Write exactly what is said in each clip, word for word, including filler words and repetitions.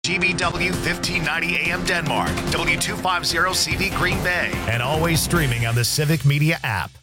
G B W fifteen ninety A M Denmark, W two fifty C V Green Bay, and always streaming on the Civic Media app.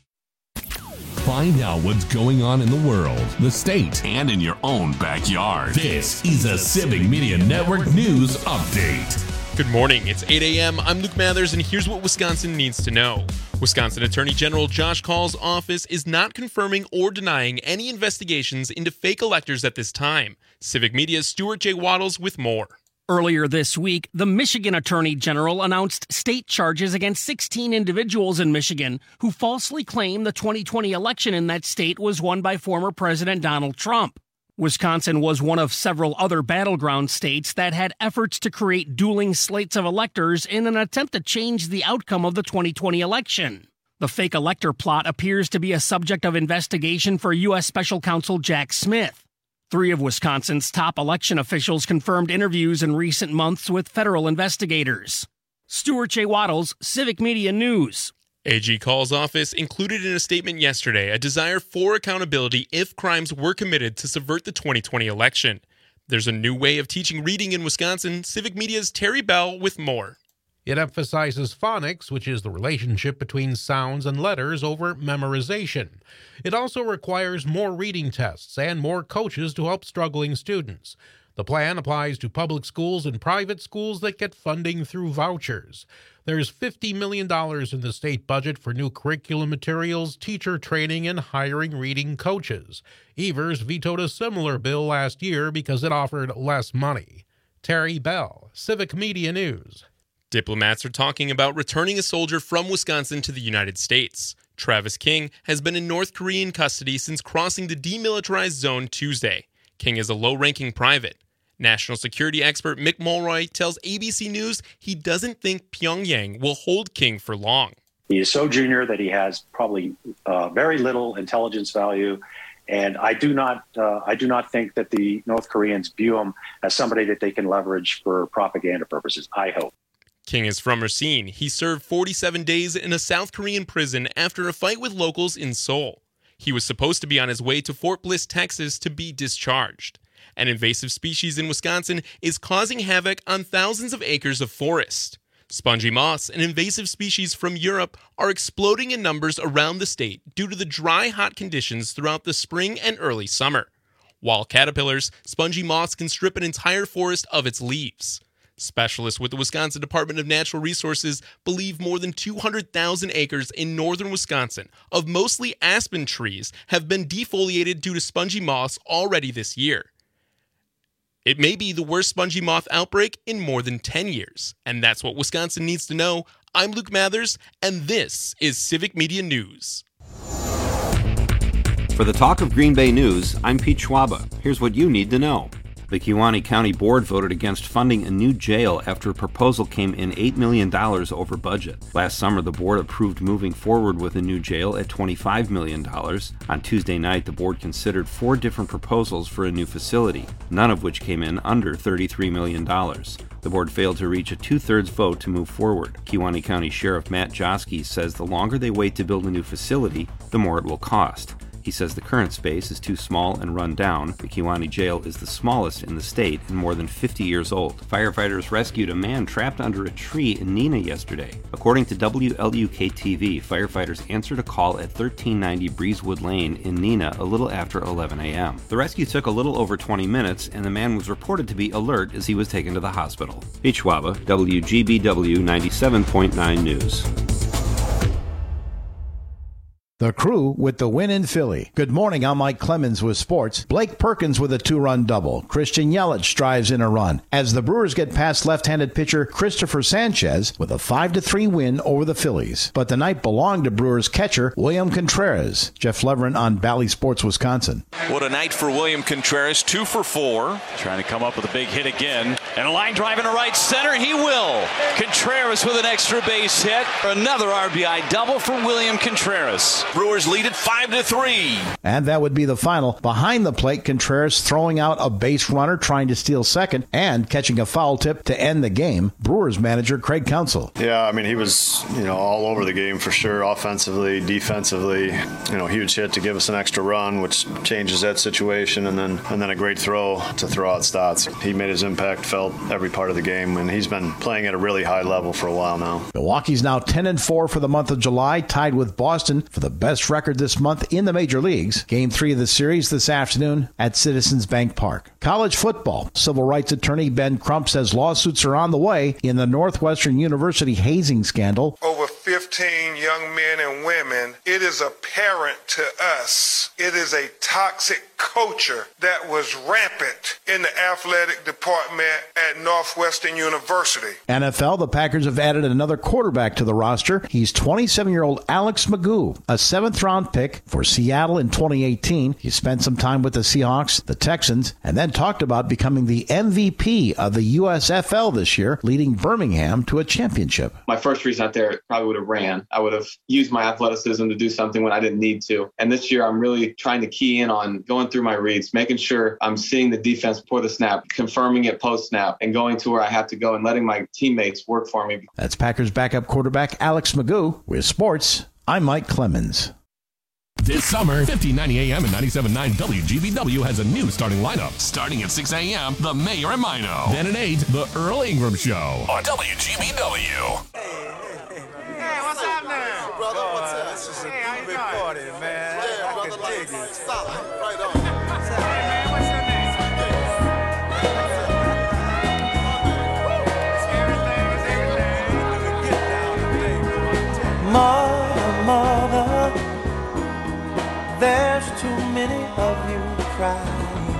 Find out what's going on in the world, the state, and in your own backyard. This is a Civic Media Network News Update. Good morning. It's eight a.m. I'm Luke Mathers, and here's what Wisconsin needs to know. Wisconsin Attorney General Josh Kaul's office is not confirming or denying any investigations into fake electors at this time. Civic Media's Stuart J. Waddles with more. Earlier this week, the Michigan Attorney General announced state charges against sixteen individuals in Michigan who falsely claim the twenty twenty election in that state was won by former President Donald Trump. Wisconsin was one of several other battleground states that had efforts to create dueling slates of electors in an attempt to change the outcome of the twenty twenty election. The fake elector plot appears to be a subject of investigation for U S Special Counsel Jack Smith. Three of Wisconsin's top election officials confirmed interviews in recent months with federal investigators. Stuart J. Waddles, Civic Media News. A G Kaul's office included in a statement yesterday a desire for accountability if crimes were committed to subvert the twenty twenty election. There's a new way of teaching reading in Wisconsin. Civic Media's Terry Bell with more. It emphasizes phonics, which is the relationship between sounds and letters, over memorization. It also requires more reading tests and more coaches to help struggling students. The plan applies to public schools and private schools that get funding through vouchers. There's fifty million dollars in the state budget for new curriculum materials, teacher training, and hiring reading coaches. Evers vetoed a similar bill last year because it offered less money. Terry Bell, Civic Media News. Diplomats are talking about returning a soldier from Wisconsin to the United States. Travis King has been in North Korean custody since crossing the demilitarized zone Tuesday. King is a low-ranking private. National security expert Mick Mulroy tells A B C News he doesn't think Pyongyang will hold King for long. He is so junior that he has probably uh, very little intelligence value. And I do not uh, I do not think that the North Koreans view him as somebody that they can leverage for propaganda purposes, I hope. King is from Racine. He served forty-seven days in a South Korean prison after a fight with locals in Seoul. He was supposed to be on his way to Fort Bliss, Texas, to be discharged. An invasive species in Wisconsin is causing havoc on thousands of acres of forest. Spongy moths, an invasive species from Europe, are exploding in numbers around the state due to the dry, hot conditions throughout the spring and early summer. While caterpillars, spongy moths can strip an entire forest of its leaves. Specialists with the Wisconsin Department of Natural Resources believe more than two hundred thousand acres in northern Wisconsin of mostly aspen trees have been defoliated due to spongy moths already this year. It may be the worst spongy moth outbreak in more than ten years, and that's what Wisconsin needs to know. I'm Luke Mathers, and this is Civic Media News. For the Talk of Green Bay News, I'm Pete Schwaba. Here's what you need to know. The Kewaunee County Board voted against funding a new jail after a proposal came in eight million dollars over budget. Last summer, the board approved moving forward with a new jail at twenty-five million dollars. On Tuesday night, the board considered four different proposals for a new facility, none of which came in under thirty-three million dollars. The board failed to reach a two-thirds vote to move forward. Kewaunee County Sheriff Matt Joski says the longer they wait to build a new facility, the more it will cost. He says the current space is too small and run down. The Kewaunee Jail is the smallest in the state and more than fifty years old. Firefighters rescued a man trapped under a tree in Neenah yesterday. According to W L U K T V, firefighters answered a call at thirteen ninety Breezewood Lane in Neenah a little after eleven a.m. The rescue took a little over twenty minutes, and the man was reported to be alert as he was taken to the hospital. Pete Schwaba, W G B W ninety-seven point nine News. The Crew with the win in Philly. Good morning, I'm Mike Clemens with sports. Blake Perkins with a two-run double. Christian Yelich drives in a run as the Brewers get past left-handed pitcher Christopher Sanchez with a five to three win over the Phillies. But the night belonged to Brewers catcher William Contreras. Jeff Leverin on Bally Sports, Wisconsin. What a night for William Contreras, two for four. Trying to come up with a big hit again. And a line drive into right center, he will. Contreras with an extra base hit. Another R B I double for William Contreras. Brewers lead it five to three. And that would be the final. Behind the plate, Contreras throwing out a base runner, trying to steal second, and catching a foul tip to end the game. Brewers manager Craig Counsell. Yeah, I mean, he was, you know, all over the game for sure, offensively, defensively. You know, huge hit to give us an extra run, which changes that situation, and then and then a great throw to throw out Stotts. He made his impact felt every part of the game, and he's been playing at a really high level for a while now. Milwaukee's now ten and four for the month of July, tied with Boston for the best record this month in the major leagues. Game three of the series this afternoon at Citizens Bank Park. College football. Civil rights attorney Ben Crump says lawsuits are on the way in the Northwestern University hazing scandal. Over fifteen young men and women, it is apparent to us it is a toxic culture that was rampant in the athletic department at Northwestern University. N F L, the Packers have added another quarterback to the roster. He's twenty-seven-year-old Alex Magoo, a seventh-round pick for Seattle in twenty eighteen. He spent some time with the Seahawks, the Texans, and then talked about becoming the M V P of the U S F L this year, leading Birmingham to a championship. My first reason out there probably would have ran. I would have used my athleticism to do something when I didn't need to. And this year, I'm really trying to key in on going through my reads, making sure I'm seeing the defense before the snap, confirming it post-snap, and going to where I have to go and letting my teammates work for me. That's Packers backup quarterback Alex Magoo. With sports, I'm Mike Clemens. This summer, fifteen ninety A M and ninety-seven point nine W G B W has a new starting lineup. Starting at six A M, The Mayor and Mino. Then at eight, The Earl Ingram Show on W G B W. Hey, hey, hey. Hey, what's happening? Brother, what's up? This is a hey, big party, man. Yeah, I can dig it. Solid. Right on. Hey, man, what's your name? Mother, mother, there's too many of you crying.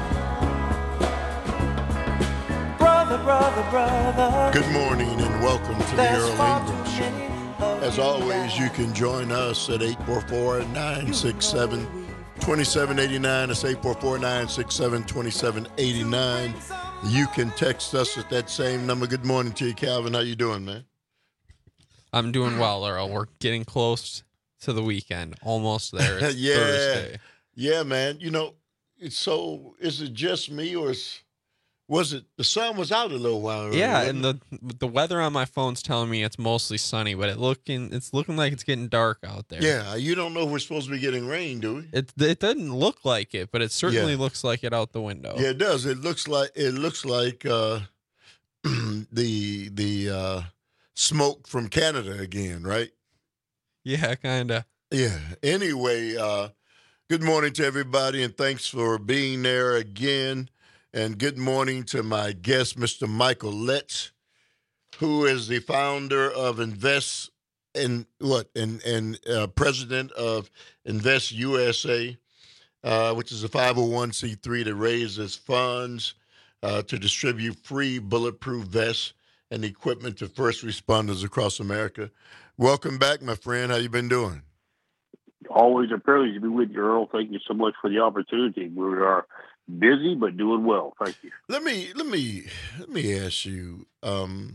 Brother, brother, brother. Good morning and welcome to the Earl Ingram Show. As always, you can join us at eight four four, nine six seven, two seven eight nine. That's eight four four, nine six seven, two seven eight nine. You can text us at that same number. Good morning to you, Calvin. How you doing, man? I'm doing well, Earl. We're getting close to the weekend. Almost there. It's yeah. Thursday. Yeah, man. You know, it's so, is it just me or is, was it, the sun was out a little while earlier? Yeah, and the the weather on my phone's telling me it's mostly sunny, but it looking it's looking like it's getting dark out there. Yeah, you don't know if we're supposed to be getting rain, do we? It it doesn't look like it, but it certainly Yeah. looks like it out the window. Yeah, it does. It looks like, it looks like uh, the, the uh, smoke from Canada again, right? Yeah, kind of. Yeah. Anyway, uh, good morning to everybody, and thanks for being there again. And good morning to my guest, Mister Michael Letts, who is the founder of Invest in what and and uh, president of Invest U S A, uh, which is a five oh one c three that raises funds uh, to distribute free bulletproof vests and equipment to first responders across America. Welcome back, my friend. How you been doing? Always a privilege to be with you, Earl. Thank you so much for the opportunity. We are busy but doing well. Thank you. Let me let me let me ask you. Um,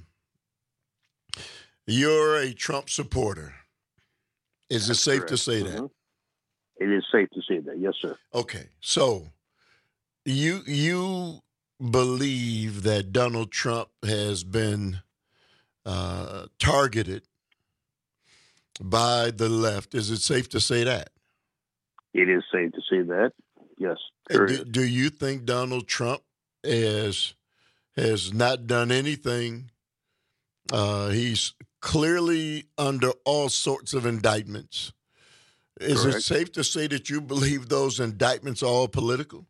you're a Trump supporter. Is That's it safe correct. to say mm-hmm. that? It is safe to say that. Yes, sir. Okay, so you you believe that Donald Trump has been uh, targeted by the left. Is it safe to say that? It is safe to say that. Yes. Do, do you think Donald Trump has has not done anything? Uh, he's clearly under all sorts of indictments. Is Correct. it safe to say that you believe those indictments are all political?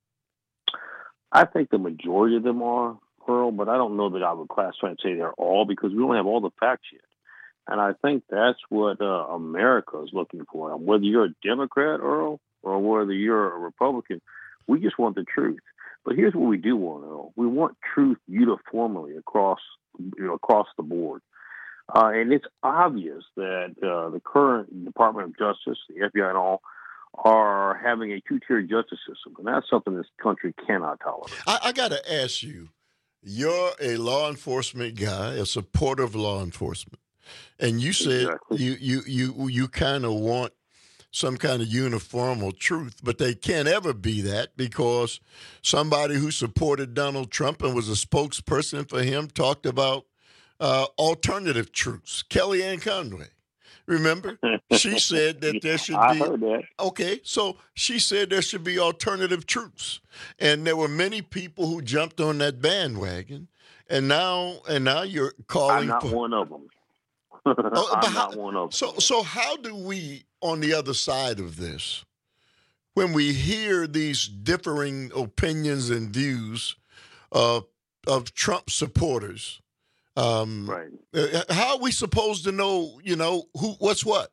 I think the majority of them are, Earl, but I don't know that I would classify and say they're all because we don't have all the facts yet. And I think that's what uh, America is looking for. Whether you're a Democrat, Earl, or whether you're a Republican, we just want the truth. But here's what we do want, Earl. We want truth uniformly across, you know, across the board. Uh, and it's obvious that uh, the current Department of Justice, the F B I and all, are having a two-tier justice system. And that's something this country cannot tolerate. I, I got to ask you, you're a law enforcement guy, a supporter of law enforcement. And you said exactly. you you you you kind of want some kind of uniform truth, but they can't ever be that because somebody who supported Donald Trump and was a spokesperson for him talked about uh, alternative truths. Kellyanne Conway, remember? She said that there should I be. heard that. Okay, so she said there should be alternative truths, and there were many people who jumped on that bandwagon, and now and now you're calling. I'm not for, one of them. Oh, I'm how, not one of them. So, so how do we, on the other side of this, when we hear these differing opinions and views of of Trump supporters, um, right? How are we supposed to know, you know, who what's what?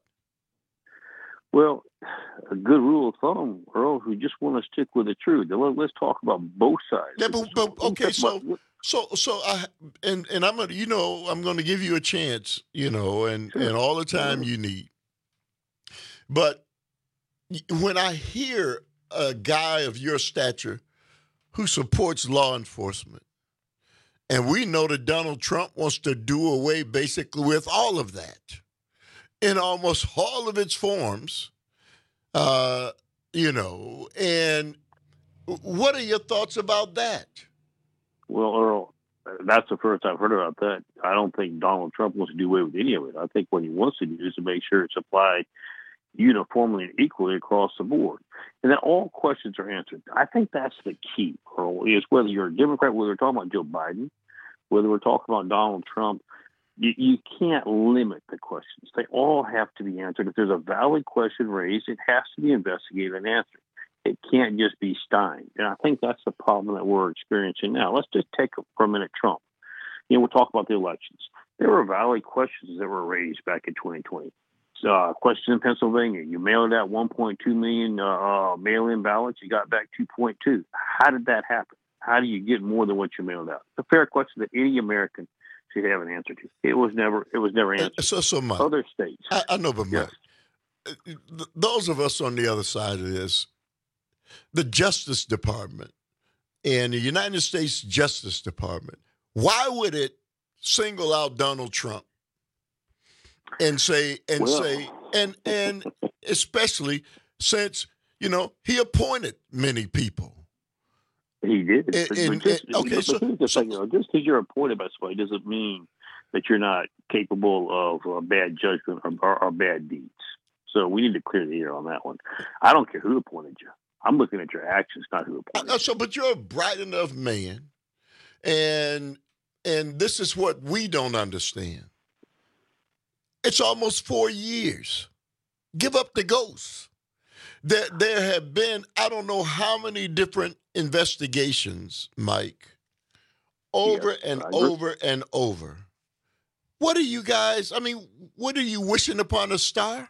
Well, a good rule of thumb, Earl, who just want to stick with the truth. Let's talk about both sides. Yeah, but, but okay, so. So, so I and and I'm gonna, you know, I'm going to give you a chance, you know, and sure. and all the time you need. But when I hear a guy of your stature who supports law enforcement, and we know that Donald Trump wants to do away basically with all of that, in almost all of its forms, uh, you know, and what are your thoughts about that? Well, Earl, that's the first I've heard about that. I don't think Donald Trump wants to do away with any of it. I think what he wants to do is to make sure it's applied uniformly and equally across the board, and that all questions are answered. I think that's the key, Earl, is whether you're a Democrat, whether we're talking about Joe Biden, whether we're talking about Donald Trump, you, you can't limit the questions. They all have to be answered. If there's a valid question raised, it has to be investigated and answered. It can't just be Stein. And I think that's the problem that we're experiencing now. Let's just take for a minute Trump. You know, we'll talk about the elections. There were valid questions that were raised back in twenty twenty. So, uh, question in Pennsylvania. You mailed out one point two million uh, uh, mail-in ballots. You got back two point two. How did that happen? How do you get more than what you mailed out? It's a fair question that any American should have an answer to. It was never, it was never answered. So, so Mike, other states. I, I know, but Mike, yes. Those of us on the other side of this, the Justice Department and the United States Justice Department, why would it single out Donald Trump and say and well. say and and especially since, you know, he appointed many people. He did. And, but, and, but just, and, okay, but so, here's the so thing, you know, just because you're appointed by somebody doesn't mean that you're not capable of uh, bad judgment or, or, or bad deeds. So we need to clear the air on that one. I don't care who appointed you. I'm looking at your actions, not who appointed you. So, but you're a bright enough man, and and this is what we don't understand. It's almost four years. Give up the ghost. There, there have been, I don't know how many different investigations, Mike, over yes, and over and over. What are you guys, I mean, what are you wishing upon a star?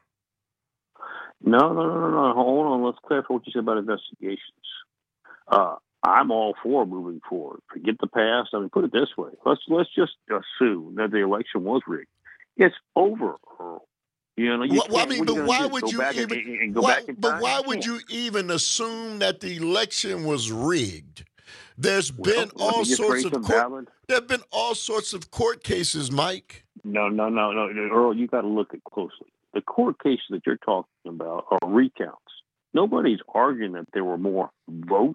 No, no, no, no, no. Hold on. Let's clarify what you said about investigations. Uh, I'm all for moving forward. Forget the past. I mean, put it this way. Let's let's just assume that the election was rigged. It's over, Earl. You know, you well, I mean, but why do? would go you back even? And, and go why, back in but time? why you would can't. you even assume that the election was rigged? There's well, been well, all sorts of court, there have been all sorts of court cases, Mike. No, no, no, no, Earl. You got to look at closely. The court cases that you're talking about are recounts. Nobody's arguing that there were more votes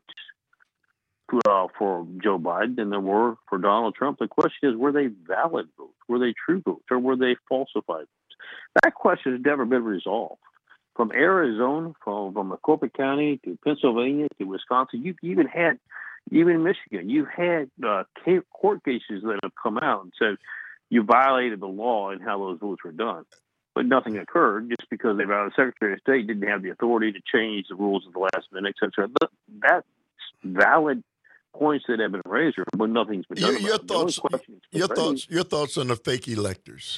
uh, for Joe Biden than there were for Donald Trump. The question is, were they valid votes? Were they true votes? Or were they falsified votes? That question has never been resolved. From Arizona, from, from Maricopa County to Pennsylvania to Wisconsin, you've even had, even Michigan, you've had uh, court cases that have come out and said you violated the law and how those votes were done. But nothing occurred just because the Secretary of State didn't have the authority to change the rules at the last minute, et cetera. But that's valid points that have been raised, but nothing's been done. Your, your about thoughts, your raised. thoughts, your thoughts on the fake electors.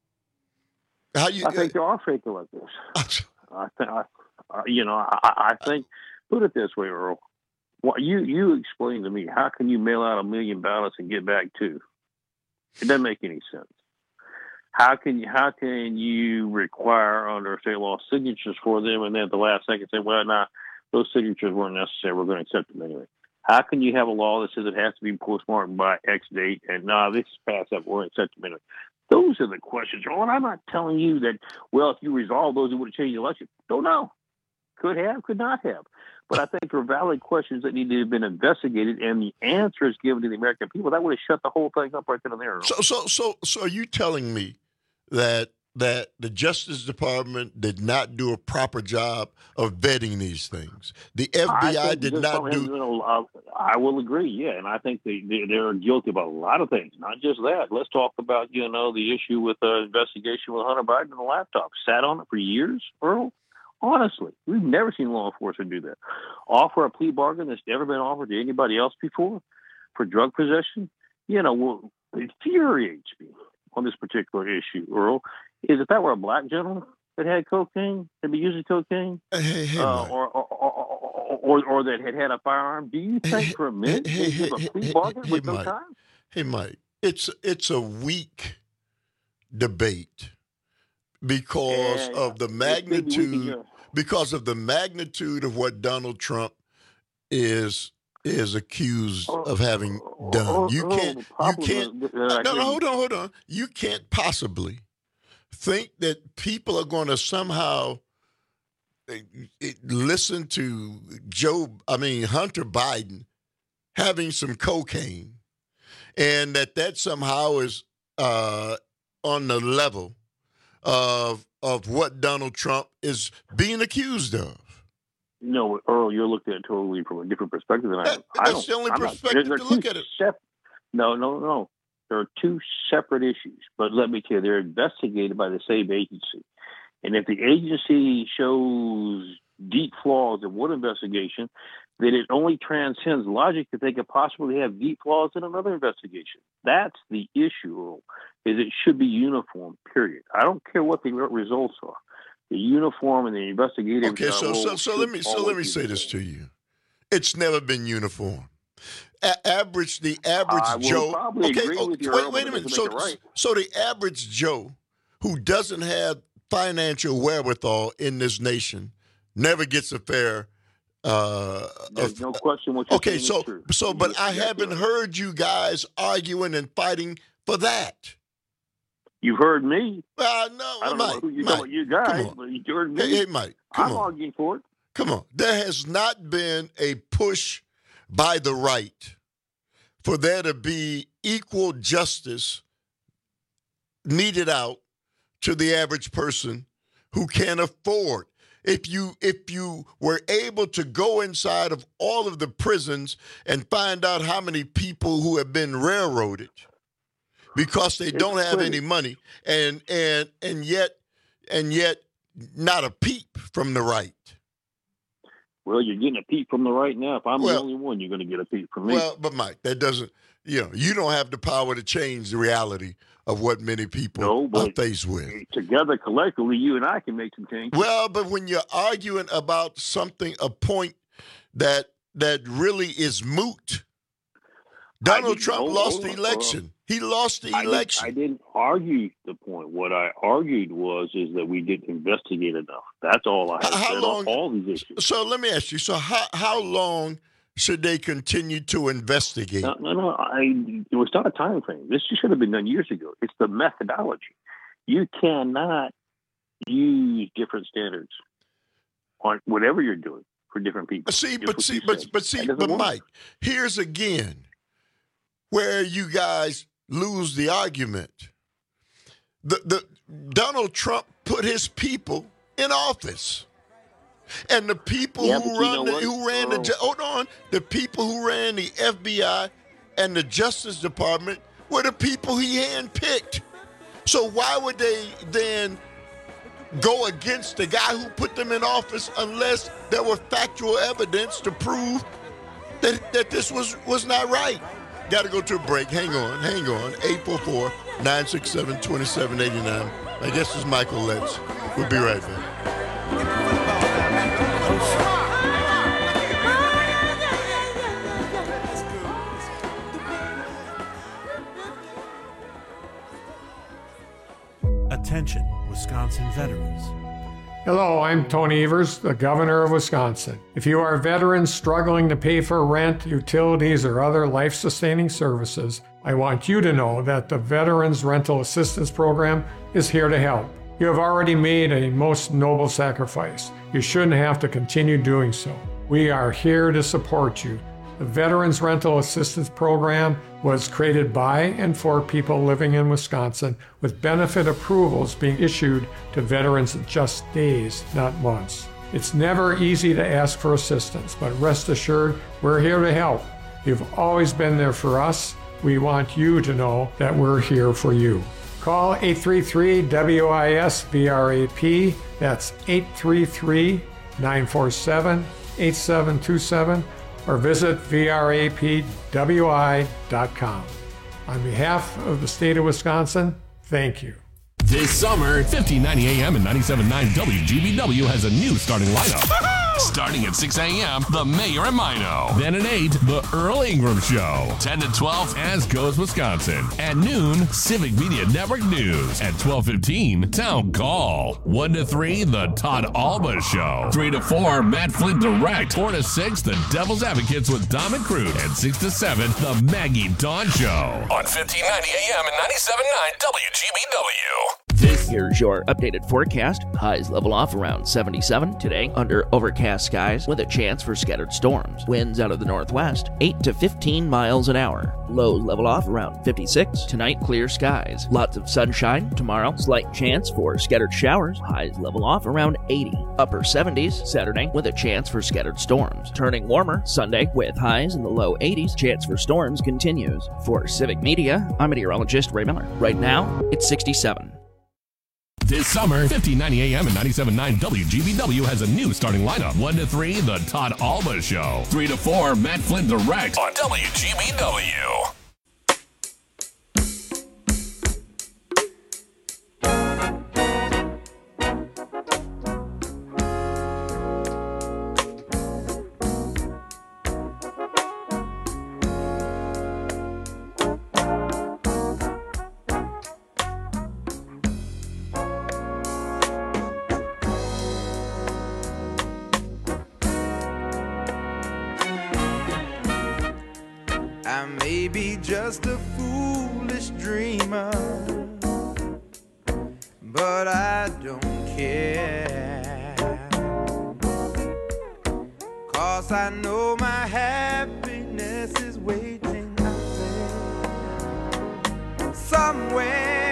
How you? I think there are fake electors. I think, I, uh, you know, I, I think. Put it this way, Earl. What you you explain to me? How can you mail out a million ballots and get back two? It doesn't make any sense. How can you how can you require under state law signatures for them, and then at the last second say, well, nah, those signatures weren't necessary. We're going to accept them anyway. How can you have a law that says it has to be postmarked by X date, and nah, this is passed up. We're going to accept them anyway. Those are the questions, Earl. And I'm not telling you that, well, if you resolve those, it would have changed the election. Don't know. Could have, could not have. But I think they're valid questions that need to have been investigated, and the answers given to the American people, that would have shut the whole thing up right then and there. So, so, so, so, are you telling me that that the Justice Department did not do a proper job of vetting these things? The F B I did not do. You know, uh, I will agree, yeah, and I think they, they they're guilty about a lot of things, not just that. Let's talk about you know the issue with the uh, investigation with Hunter Biden and the laptop. Sat on it for years, Earl. Honestly, we've never seen law enforcement do that. Offer a plea bargain that's never been offered to anybody else before for drug possession. You know, well, it infuriates me on this particular issue, Earl, is if that were a black gentleman that had cocaine, that be using cocaine, hey, hey, uh, or, or, or, or, or that had had a firearm, do you think hey, for a minute hey, they give a plea hey, bargain hey, with hey, no Mike. time? Hey, Mike, it's, it's a weak debate. Because yeah, of the magnitude, because of the magnitude of what Donald Trump is is accused oh, of having done. Oh, you can't, oh, you can't. Uh, no, no, hold on, hold on. You can't possibly think that people are going to somehow listen to Joe. I mean Hunter Biden having some cocaine, and that that somehow is uh, on the level of of what Donald Trump is being accused of. No, Earl, you're looking at it totally from a different perspective than that, I am. That's I the only I'm perspective not, to look at it. Sep- no, no, no. There are two separate issues, but let me tell you, they're investigated by the same agency. And if the agency shows deep flaws in one investigation, then it only transcends logic that they could possibly have deep flaws in another investigation. That's the issue, Earl, is it should be uniform, period. I don't care what the results are. The uniform and the investigative. Okay, so so so let me so let me say this to you. It's never been uniform. A- average the average I will Joe. Probably okay, agree oh, with you, wait, Earl, wait a minute. So right. so the average Joe who doesn't have financial wherewithal in this nation never gets a fair. Uh, There's of, no question what you're okay, saying so is true. so, but You're I exactly haven't right. heard you guys arguing and fighting for that. You've heard me. Uh, no, I don't Mike, know who you Mike, about you guys, come on. but you heard me. Hey, hey, Mike, come I'm on. arguing for it. Come on. There has not been a push by the right for there to be equal justice meted out to the average person who can afford. If you if you were able to go inside of all of the prisons and find out how many people who have been railroaded because they It's don't have plenty. any money, and and and yet and yet not a peep from the right. Well, you're getting a peep from the right now. If I'm Well- the only one, you're going to get a peep from me. Well, but Mike, that doesn't, you know, you don't have the power to change the reality of what many people No, are but- faced with. Together, collectively, you and I can make some changes. Well, but when you're arguing about something, a point that that really is moot, Donald didn't- Trump hold- lost hold the on, election. He lost the I didn't- election. I didn't argue the point. What I argued was is that we didn't investigate enough. That's all I had How said long- on all these issues. So let me ask you, so how, how long should they continue to investigate? No, no, no. I, it's not a time frame. This should have been done years ago. It's the methodology. You cannot use different standards on whatever you're doing for different people. See, Just but what see, you but said. but see, That doesn't but work. Mike, here's again where you guys lose the argument. The the Donald Trump put his people in office, and the people Yeah, but who you run know the, what, who ran the Earl? ju- hold on, the people who ran the F B I and the Justice Department were the people he handpicked. So why would they then go against the guy who put them in office unless there were factual evidence to prove that, that this was, was not right? Got to go to a break. Hang on, hang on. eight four four, nine six seven, two seven eight nine. I guess it's Michael Letts. We'll be right back. Attention, Wisconsin veterans. Hello, I'm Tony Evers, the Governor of Wisconsin. If you are a veteran struggling to pay for rent, utilities, or other life-sustaining services, I want you to know that the Veterans Rental Assistance Program is here to help. You have already made a most noble sacrifice. You shouldn't have to continue doing so. We are here to support you. The Veterans Rental Assistance Program was created by and for people living in Wisconsin, with benefit approvals being issued to veterans in just days, not months. It's never easy to ask for assistance, but rest assured, we're here to help. You've always been there for us. We want you to know that we're here for you. Call eight three three W I S V R A P. That's eight three three, nine four seven, eight seven two seven, or visit V R A P W I dot com. On behalf of the state of Wisconsin, thank you. This summer, fifteen ninety A M and ninety-seven point nine W G B W has a new starting lineup. Starting at six A M, The Mayor and Mino. Then at eight, The Earl Ingram Show. ten to twelve, As Goes Wisconsin. At noon, Civic Media Network News. At twelve fifteen, Town Call. one to three, The Todd Alba Show. three to four, Matt Flint Direct. four to six, The Devil's Advocates with Dom and Cruz. And six to seven, The Maggie Dawn Show. On fifteen ninety A M and ninety-seven point nine W G B W. This Here's your updated forecast. Highs level off around seventy-seven today under overcast skies with a chance for scattered storms. Winds out of the northwest, eight to fifteen miles an hour. Lows level off around fifty-six. Tonight, clear skies. Lots of sunshine. Tomorrow, slight chance for scattered showers. Highs level off around eighty. Upper seventies Saturday with a chance for scattered storms. Turning warmer Sunday with highs in the low eighties. Chance for storms continues. For Civic Media, I'm meteorologist Ray Miller. Right now, it's sixty-seven. This summer, fifteen ninety A M and ninety-seven point nine W G B W has a new starting lineup. one to three, The Todd Alba Show. three to four, Matt Flint Direct on W G B W. Just a foolish dreamer, but I don't care, 'cause I know my happiness is waiting out there somewhere.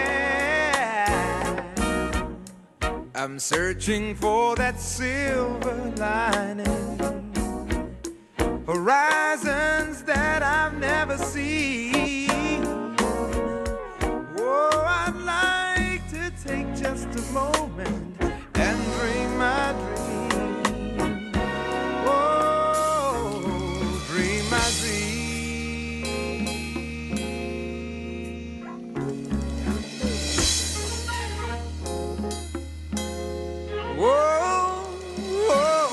I'm searching for that silver lining, horizons that I've never seen. Oh, I'd like to take just a moment and dream my dream. Oh, dream my dream. Whoa, whoa.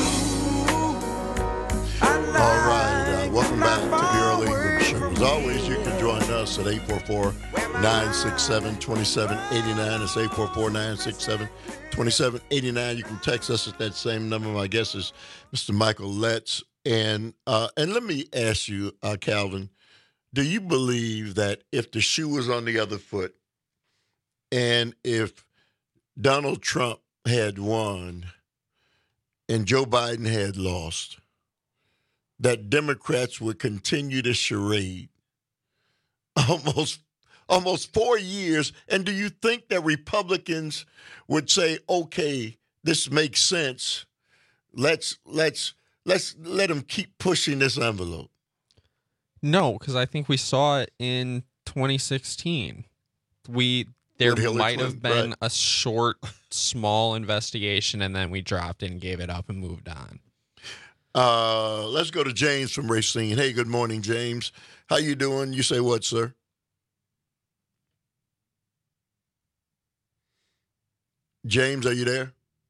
All right, uh, welcome back to the Early Ingram Show. As always, you can join us at eight four four, nine six seven, two seven eight nine. It's eight four four, nine six seven, two seven eight nine. You can text us at that same number. My guest is Mister Michael Letts. And uh, and let me ask you, uh, Calvin, do you believe that if the shoe was on the other foot and if Donald Trump had won and Joe Biden had lost, that Democrats would continue the charade almost almost four years? And do you think that Republicans would say, okay, this makes sense. Let's let's let's let them keep pushing this envelope? No, because I think we saw it in twenty sixteen. We there might have been right. a short, small investigation, and then we dropped it and gave it up and moved on. Uh, let's go to James from Racine. Hey, good morning, James. How you doing? You say what, sir? James, are you there?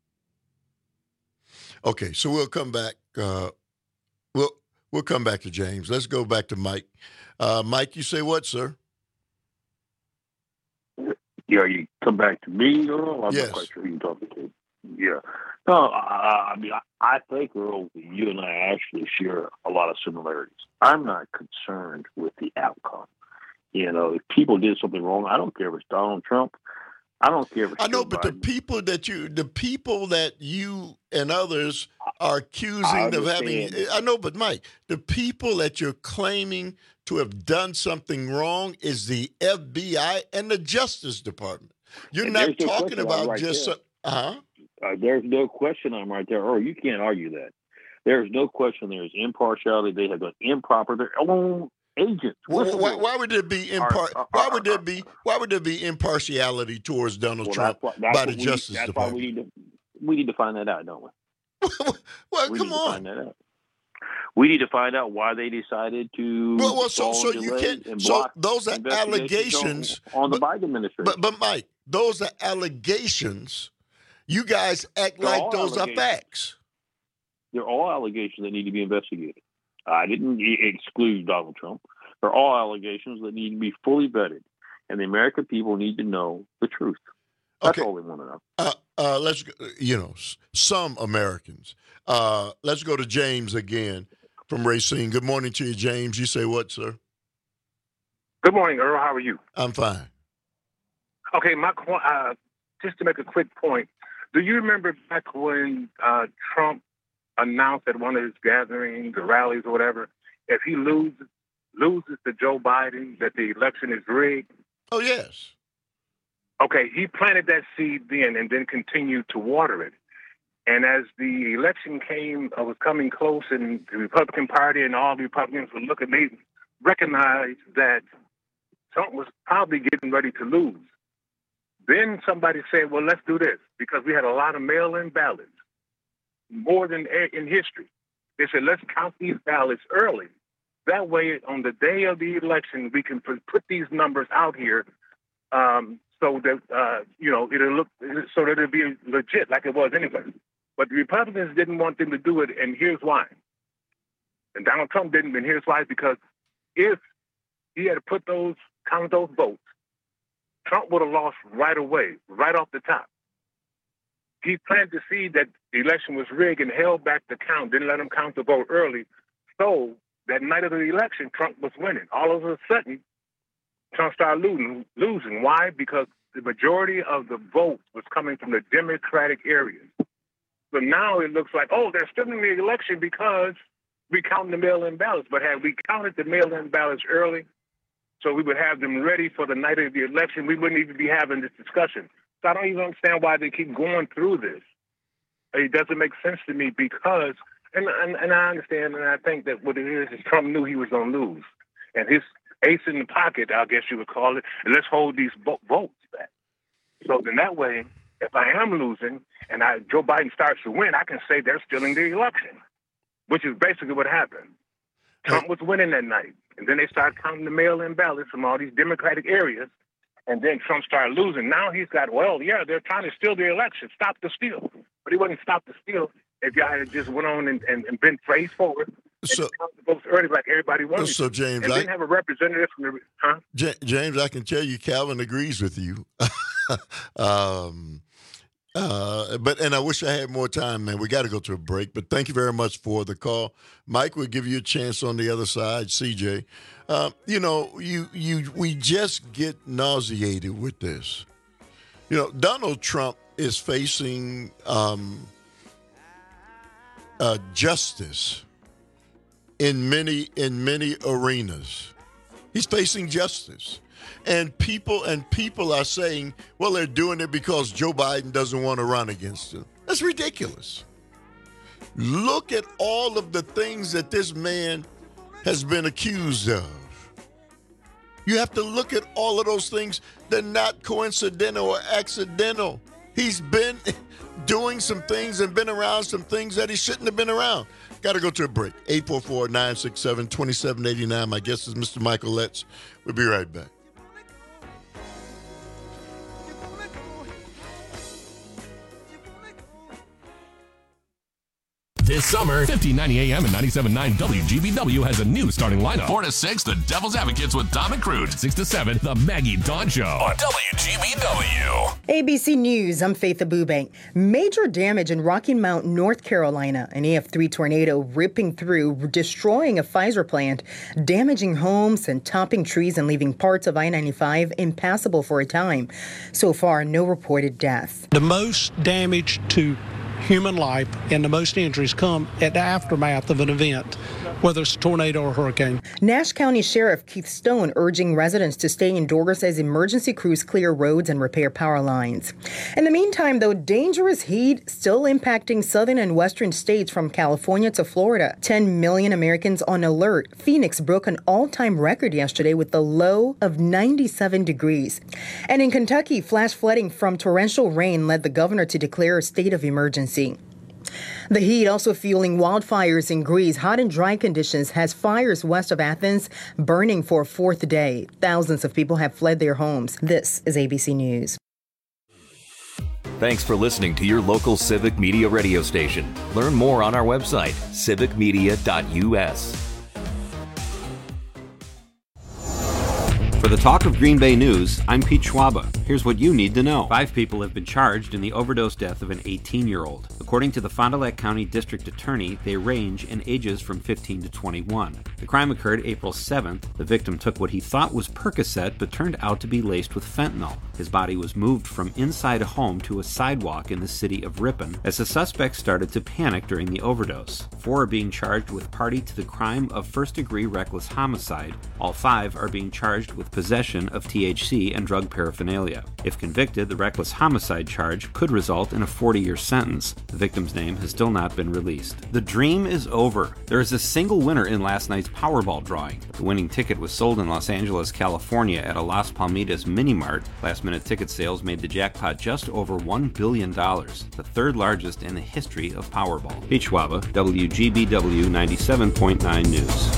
Okay, so we'll come back. Uh, we'll we'll come back to James. Let's go back to Mike. Uh, Mike, you say what, sir? Yeah, you come back to me, Earl? I'm yes. not quite sure who you're talking to. Yeah. No, I, I mean, I, I think, Earl, you and I actually share a lot of similarities. I'm not concerned with the outcome. You know, if people did something wrong, I don't care if it's Donald Trump. I don't care if it's I know, Joe but Biden. the people that you, the people that you and others are accusing I of having, understand. I know, but Mike, the people that you're claiming to have done something wrong is the F B I and the Justice Department. You're And not there's no talking question, I'm about right just, there. uh huh. Uh, there's no question I'm right there. Or you can't argue that. There's no question there's impartiality. They have done improper. Their own agents. Why, why, why would there be impar- are- Why would there be? Why would there be impartiality towards Donald Well, Trump that's why, that's by the what we, Justice that's Department? why we need to we need to find that out, don't we? well, we come need to on. find that out. We need to find out why they decided to. Well, well so fall so and you delay can't. and So block those are investigations allegations on, on the but, Biden administration. But but Mike, those are allegations. You guys act They're like all those are allegations. facts. They're all allegations that need to be investigated. I didn't e- exclude Donald Trump. They're all allegations that need to be fully vetted, and the American people need to know the truth. That's Okay. all they want to know. Uh, uh, let's go- you know s- some Americans. Uh, let's go to James again from Racine. Good morning to you, James. You say what, sir? Good morning, Earl. How are you? I'm fine. Okay, my qu- uh, just to make a quick point. Do you remember back when uh, Trump announced at one of his gatherings or rallies or whatever, if he loses loses to Joe Biden, that the election is rigged? Oh yes. Okay, he planted that seed then and then continued to water it. And as the election came, uh, was coming close, and the Republican Party and all the Republicans were looking, they recognized that Trump was probably getting ready to lose. Then somebody said, well, let's do this, because we had a lot of mail-in ballots, more than in history. They said, let's count these ballots early. That way, on the day of the election, we can put put these numbers out here um, so that, uh, you know, it'll look, so that it'll be legit like it was anyway. But the Republicans didn't want them to do it, and here's why. And Donald Trump didn't, and here's why, because if he had put those, counted those votes, Trump would have lost right away, right off the top. He planted the seed that the election was rigged and held back the count, didn't let him count the vote early. So that night of the election, Trump was winning. All of a sudden, Trump started losing. losing. Why? Because the majority of the vote was coming from the Democratic areas. So now it looks like, oh, they're still in the election because we counted the mail-in ballots. But had we counted the mail-in ballots early, so we would have them ready for the night of the election, we wouldn't even be having this discussion. So I don't even understand why they keep going through this. It doesn't make sense to me because, and, and, and I understand, and I think that what it is is Trump knew he was going to lose. And his ace in the pocket, I guess you would call it, and let's hold these vo- votes back. So then that way, if I am losing and I, Joe Biden starts to win, I can say they're stealing the election, which is basically what happened. Trump was winning that night. And then they started counting the mail-in ballots from all these Democratic areas. And then Trump started losing. Now he's got, well, yeah, they're trying to steal the election. Stop the steal. But he wouldn't stop the steal if y'all had just went on and, and, and been praised forward. So, the votes early like everybody wanted. So, James, and I, then have a representative from the, huh? J- James, I can tell you Calvin agrees with you. um, uh, but and I wish I had more time, man. We got to go to a break. But thank you very much for the call. Mike will give you a chance on the other side, C J. Uh, you know, you you we just get nauseated with this. You know, Donald Trump is facing um, uh, justice in many in many arenas. He's facing justice. And people and people are saying, well, they're doing it because Joe Biden doesn't want to run against him. That's ridiculous. Look at all of the things that this man has been accused of. You have to look at all of those things. They're not coincidental or accidental. He's been doing some things and been around some things that he shouldn't have been around. Got to go to a break. eight four four, nine six seven, two seven eight nine. My guest is Mister Michael Letts. We'll be right back. This summer, fifteen ninety A M and ninety-seven point nine W G B W has a new starting lineup. four to six, the Devil's Advocates with Tom and Crude. six to seven, the Maggie Dawn Show on W G B W. A B C News, I'm Faith Abubank. Major damage in Rocky Mount, North Carolina. An E F three tornado ripping through, destroying a Pfizer plant, damaging homes and topping trees and leaving parts of I ninety-five impassable for a time. So far, no reported deaths. The most damage to human life and the most injuries come at the aftermath of an event, whether it's a tornado or a hurricane. Nash County Sheriff Keith Stone urging residents to stay indoors as emergency crews clear roads and repair power lines. In the meantime, though, dangerous heat still impacting southern and western states from California to Florida. ten million Americans on alert. Phoenix broke an all-time record yesterday with a low of ninety-seven degrees. And in Kentucky, flash flooding from torrential rain led the governor to declare a state of emergency. The heat also fueling wildfires in Greece. Hot and dry conditions has fires west of Athens burning for a fourth day. Thousands of people have fled their homes. This is A B C News. Thanks for listening to your local Civic Media radio station. Learn more on our website, civic media dot U S. For the Talk of Green Bay News, I'm Pete Schwaba. Here's what you need to know. Five people have been charged in the overdose death of an eighteen-year-old. According to the Fond du Lac County District Attorney, they range in ages from fifteen to twenty-one. The crime occurred April seventh. The victim took what he thought was Percocet, but turned out to be laced with fentanyl. His body was moved from inside a home to a sidewalk in the city of Ripon as the suspect started to panic during the overdose. Four are being charged with party to the crime of first-degree reckless homicide. All five are being charged with possession of T H C and drug paraphernalia. If convicted, the reckless homicide charge could result in a forty-year sentence. The victim's name has still not been released. The dream is over. There is a single winner in last night's Powerball drawing. The winning ticket was sold in Los Angeles, California at a Las Palmitas mini-mart. Last-minute ticket sales made the jackpot just over one billion dollars, the third largest in the history of Powerball. Pete Schwaba, W G B W ninety-seven point nine News.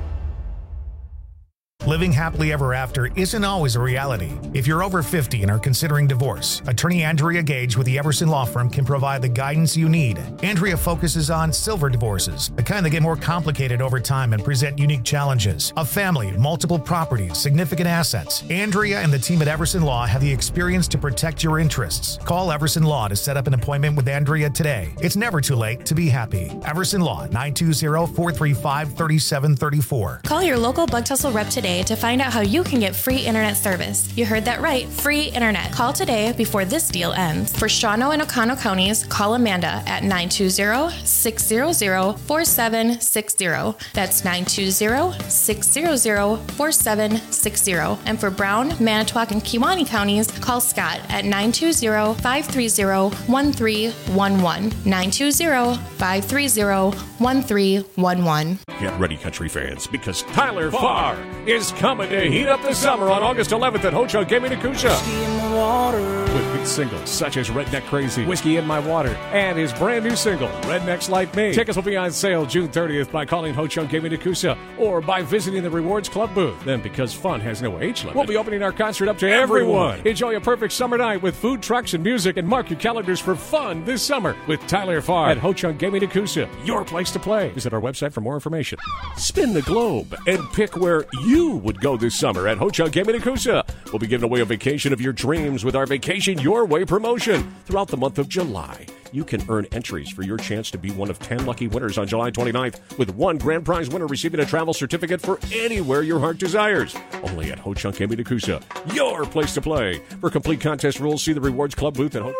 Living happily ever after isn't always a reality. If you're over fifty and are considering divorce, attorney Andrea Gage with the Everson Law Firm can provide the guidance you need. Andrea focuses on silver divorces, the kind that get more complicated over time and present unique challenges. A family, multiple properties, significant assets. Andrea and the team at Everson Law have the experience to protect your interests. Call Everson Law to set up an appointment with Andrea today. It's never too late to be happy. Everson Law, nine two zero, four three five, three seven three four. Call your local Bug Tussle rep today to find out how you can get free internet service. You heard that right, free internet. Call today before this deal ends. For Shawano and Oconto counties, call Amanda at nine two zero, six zero zero, four seven six zero. That's nine two zero, six zero zero, four seven six zero. And for Brown, Manitowoc, and Kewaunee counties, call Scott at nine two zero, five three zero, one three one one. nine two zero, five three zero, one three one one. Get ready, country fans, because Tyler Farr is coming to heat up the summer on August eleventh at Ho Chunk Gaming Nakusha. With hit singles such as Redneck Crazy, Whiskey in My Water, and his brand new single, Rednecks Like Me. Tickets will be on sale June thirtieth by calling Ho Chunk Gaming Nakusha or by visiting the Rewards Club booth. Then, because fun has no age limit, we'll be opening our concert up to everyone. everyone. Enjoy a perfect summer night with food trucks and music, and mark your calendars for fun this summer with Tyler Farr at Ho Chunk Gaming Nakusha, your place to play. Visit our website for more information. Spin the globe and pick where you would go this summer at Ho Chunk Gaming Nakusha. We'll be giving away a vacation of your dreams with our Vacation Your Way promotion throughout the month of July. You can earn entries for your chance to be one of ten lucky winners on July twenty-ninth, with one grand prize winner receiving a travel certificate for anywhere your heart desires. Only at Ho Chunk Gaming Nakusha, your place to play. For complete contest rules, see the Rewards Club booth at Ho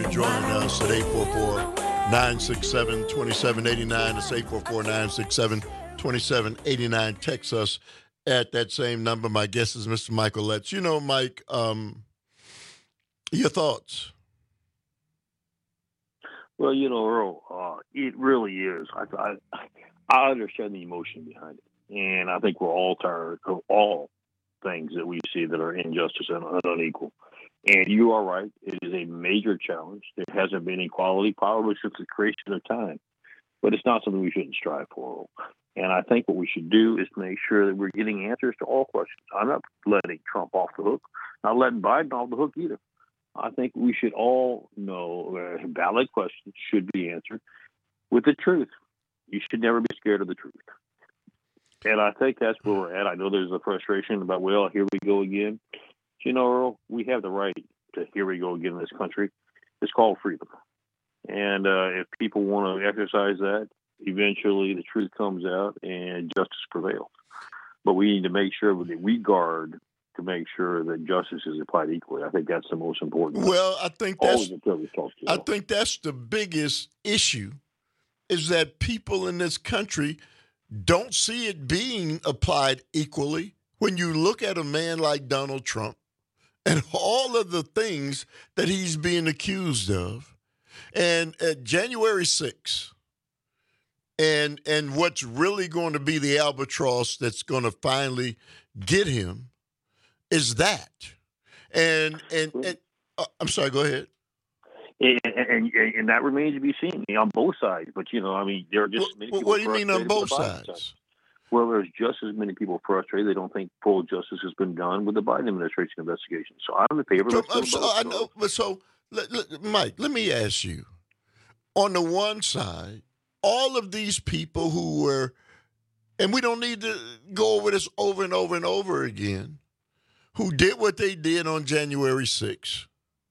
you're joining us at eight four four, nine six seven, two seven eight nine. It's eight four four, nine six seven, two seven eight nine. Text us at that same number. My guest is Mister Michael Letts. You know, Mike, um, your thoughts? Well, you know, Earl, uh, it really is. I, I I understand the emotion behind it, and I think we're all tired of all things that we see that are injustice and unequal. And you are right; it is a major challenge. There hasn't been equality probably since the creation of time, but it's not something we shouldn't strive for. And I think what we should do is make sure that we're getting answers to all questions. I'm not letting Trump off the hook, not letting Biden off the hook either. I think we should all know uh, valid questions should be answered with the truth. You should never be scared of the truth. And I think that's where we're at. I know there's a frustration about, well, here we go again. You know, Earl, we have the right to here we go again in this country. It's called freedom. And uh, if people want to exercise that, eventually the truth comes out and justice prevails. But we need to make sure that we guard to make sure that justice is applied equally. I think that's the most important. Well, I think that's Always a privilege to talk to you. I think that's the biggest issue, is that people in this country don't see it being applied equally. When you look at a man like Donald Trump and all of the things that he's being accused of, and at January sixth, and and what's really going to be the albatross that's going to finally get him is that. And, and, and uh, I'm sorry, go ahead. And, and, and that remains to be seen on both sides. But, you know, I mean, there are just well, many well, people what do you mean on both sides? Side. Well, there's just as many people frustrated. They don't think full justice has been done with the Biden administration investigation. So I'm in favor so, of um, so I know, but so, let, let, Mike, let me ask you. On the one side, all of these people who were, and we don't need to go over this over and over and over again, who did what they did on January sixth.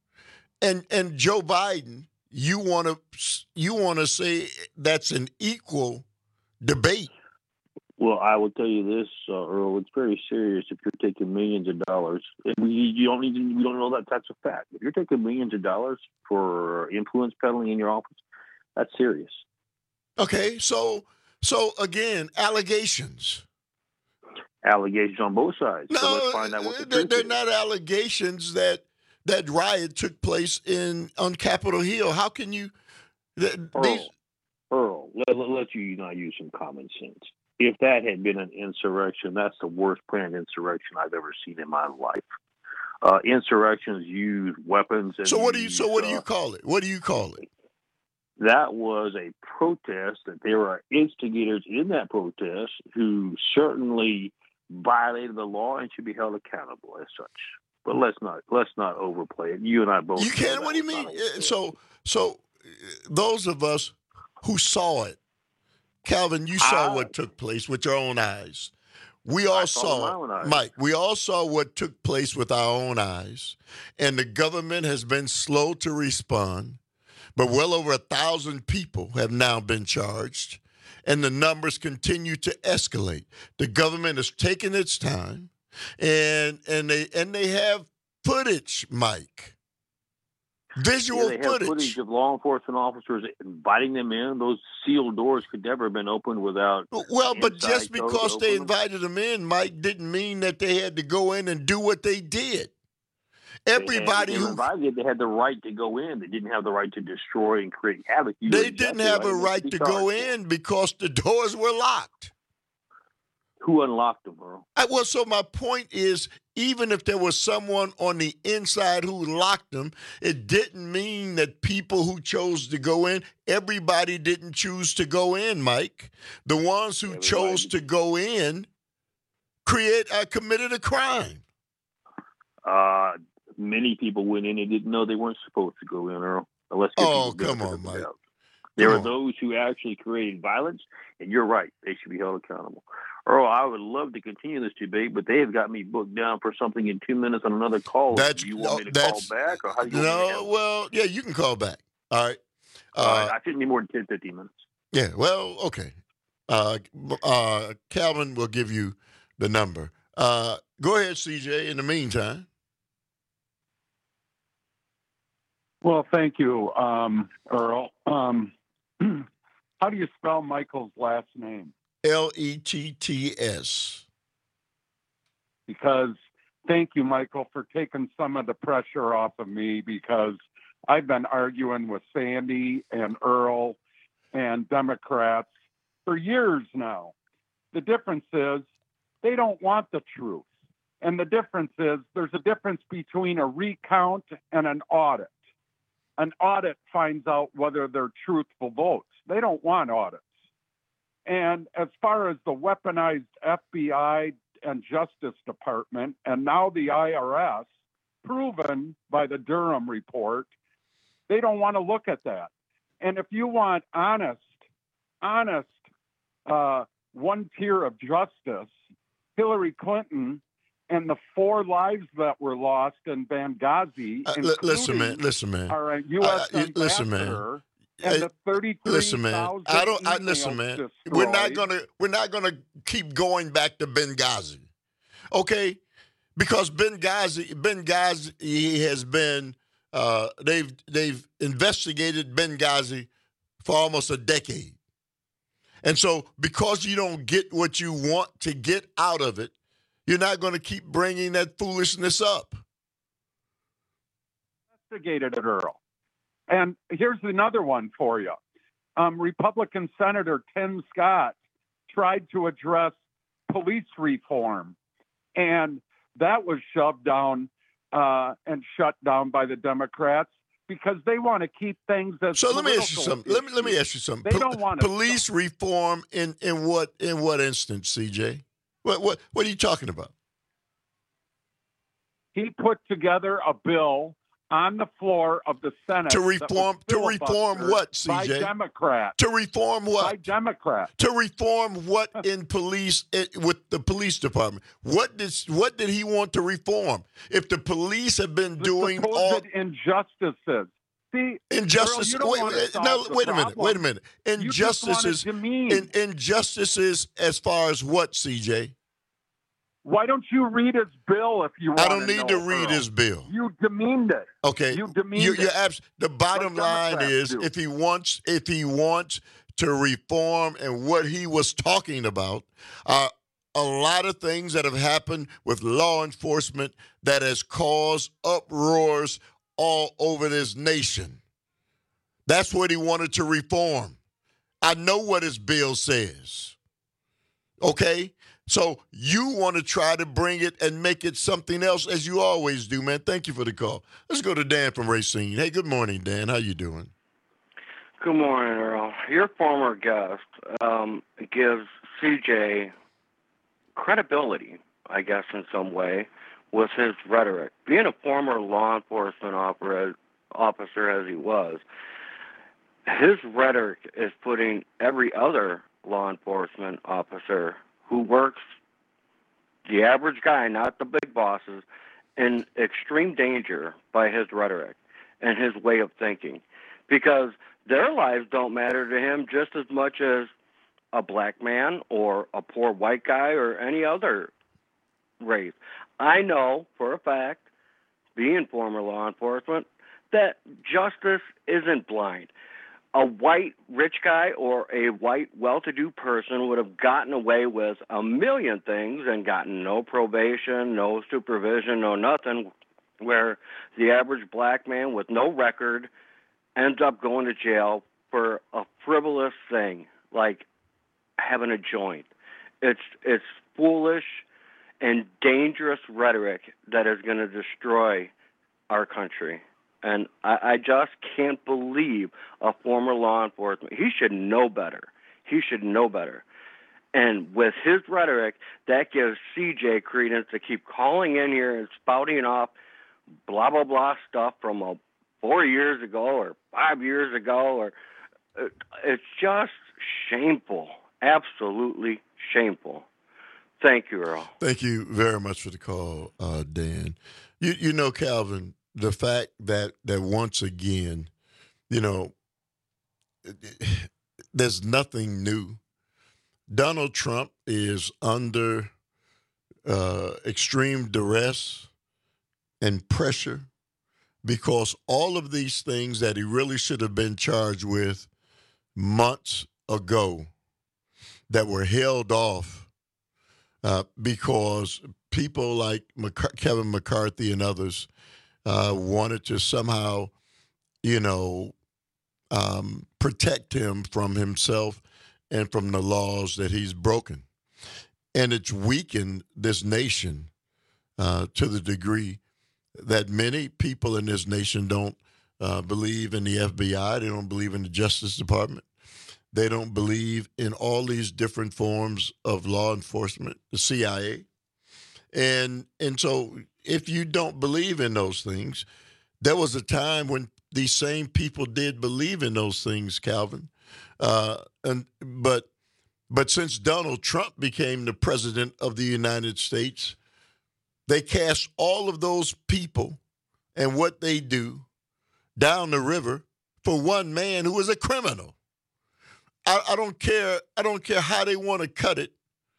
And and Joe Biden, you want to you want to say that's an equal debate. Well, I will tell you this, uh, Earl. It's very serious if you're taking millions of dollars. And we, you don't need to, we don't know that that's a fact. If you're taking millions of dollars for influence peddling in your office, that's serious. Okay, so so again, allegations. Allegations on both sides. No, so let's find out what the they're, truth they're is. not allegations that that riot took place in on Capitol Hill. How can you? Th- Earl, these, Earl, let, let, let you not use some common sense. If that had been an insurrection, that's the worst planned insurrection I've ever seen in my life. Uh, insurrections use weapons. And so what do you? use, So what do you uh, call it? What do you call it? That was a protest. That there were instigators in that protest who certainly violated the law and should be held accountable as such. But let's not let's not overplay it. You and I both. You can't. What do you mean? So so those of us who saw it, Calvin, you saw I, what took place with your own eyes. We all I saw, saw, my own eyes. Mike, we all saw what took place with our own eyes. And the government has been slow to respond. But well over a thousand people have now been charged, and the numbers continue to escalate. The government has taken its time, and and they and they have footage, Mike. Visual yeah, they have footage. footage of law enforcement officers inviting them in. Those sealed doors could never have been opened without. Well, but just code because to they open them. invited them in, Mike, didn't mean that they had to go in and do what they did. Everybody they had, who invited, they had the right to go in. They didn't have the right to destroy and create havoc. You they were didn't exactly have a and right they to should be go charged. in because the doors were locked. Who unlocked them, Earl? I, well, so my point is, even if there was someone on the inside who locked them, it didn't mean that people who chose to go in, everybody didn't choose to go in, Mike. The ones who Everybody. chose to go in create uh, committed a crime. Uh, many people went in and didn't know they weren't supposed to go in, Earl. Let's give Oh, people come benefit on, of the Mike. doubt. There Come are on. those who actually created violence, and you're right. They should be held accountable. Earl, I would love to continue this debate, but they have got me booked down for something in two minutes on another call. That's- do you want me to no, call that's- back, or how do you want me to No, handle it? well, yeah, you can call back. All right. All Uh, right, I shouldn't be more than ten, fifteen minutes. Yeah, well, okay. Uh, uh, Calvin will give you the number. Uh, go ahead, C J, in the meantime. Well, thank you, um, Earl. Um, how do you spell Michael's last name? L E T T S. Because thank you, Michael, for taking some of the pressure off of me, because I've been arguing with Sandy and Earl and Democrats for years now. The difference is they don't want the truth. And the difference is there's a difference between a recount and an audit. An audit finds out whether they're truthful votes. They don't want audits. And as far as the weaponized F B I and Justice Department, and now the I R S, proven by the Durham report, they don't want to look at that. And if you want honest, honest uh, one tier of justice, Hillary Clinton and the four lives that were lost in Benghazi, Uh, li- listen, man. Listen, man. our U S Uh, you- listen, man. ambassador, and the thirty-three Listen, man. I don't. I listen, man. We're not gonna. We're not gonna keep going back to Benghazi, okay? Because Benghazi, Benghazi has been. Uh, they've they've investigated Benghazi for almost a decade, and so because you don't get what you want to get out of it, you're not going to keep bringing that foolishness up. Investigated it, Earl. And here's another one for you. Um, Republican Senator Tim Scott tried to address police reform, and that was shoved down uh, and shut down by the Democrats because they want to keep things as So let me ask you something. Let me let me ask you something. They don't want to police reform in, in what in what instance, C J? What what what are you talking about? He put together a bill on the floor of the Senate To that was reform to reform filibustered what, C J? by Democrats. To reform what? By Democrats. To reform what in police eh, with the police department? What did what did he want to reform? If the police have been doing all Supposed injustices. See, injustice, Earl, you don't wait, want to wait, solve no, the wait a minute, problem. wait a minute. You just want to Injustices, demean. in, injustices as far as what, C J? Why don't you read his bill if you want I don't need to know, read Earl? his bill. You demeaned it. Okay, You demeaned you, it. you're abs- the bottom Like line Democrats is do. if he wants if he wants to reform and what he was talking about are a lot of things that have happened with law enforcement that has caused uproars all over this nation. That's what he wanted to reform. I know what his bill says. Okay? So you want to try to bring it and make it something else, as you always do, man. Thank you for the call. Let's go to Dan from Racine. Hey, good morning, Dan. How you doing? Good morning, Earl. Your former guest um, gives C J credibility, I guess, in some way, with his rhetoric. Being a former law enforcement opera, officer as he was, his rhetoric is putting every other law enforcement officer who works, the average guy, not the big bosses, in extreme danger by his rhetoric and his way of thinking, because their lives don't matter to him just as much as a black man or a poor white guy or any other race. I know for a fact, being former law enforcement, that justice isn't blind. A white rich guy or a white well-to-do person would have gotten away with a million things and gotten no probation, no supervision, no nothing, where the average black man with no record ends up going to jail for a frivolous thing like having a joint. It's it's foolish and dangerous rhetoric that is going to destroy our country. And I, I just can't believe a former law enforcement. He should know better. He should know better. And with his rhetoric, that gives C J credence to keep calling in here and spouting off blah, blah, blah stuff from a four years ago or five years ago. Or uh, it's just shameful, absolutely shameful. Thank you, Earl. Thank you very much for the call, uh, Dan. You you know, Calvin, the fact that that once again, you know, there's nothing new. Donald Trump is under uh, extreme duress and pressure because all of these things that he really should have been charged with months ago that were held off uh, because people like McC- Kevin McCarthy and others uh, wanted to somehow, you know, um, protect him from himself and from the laws that he's broken. And it's weakened this nation uh, to the degree that many people in this nation don't uh, believe in the F B I. They don't believe in the Justice Department. They don't believe in all these different forms of law enforcement, the C I A. And, and so if you don't believe in those things, there was a time when these same people did believe in those things, Calvin. Uh, and but but since Donald Trump became the president of the United States, they cast all of those people and what they do down the river for one man who is a criminal. I, I don't care. I don't care how they want to cut it.